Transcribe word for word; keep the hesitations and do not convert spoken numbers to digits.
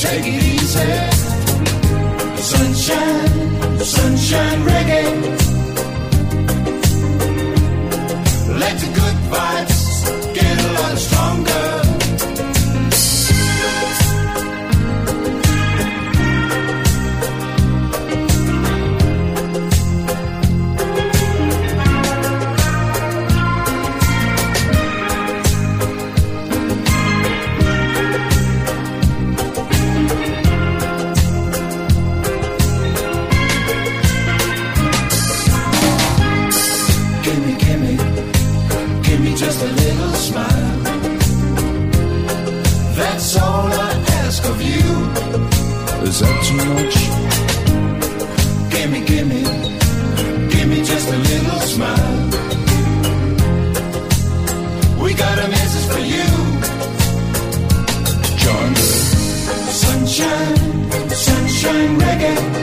take it easy. Sunshine, sunshine reggae. Let the good vibes get a lot stronger. Just a little smile. That's all I ask of you. Is that too much? Gimme, gimme, gimme just a little smile. We got a message for you. Join the sunshine, sunshine reggae.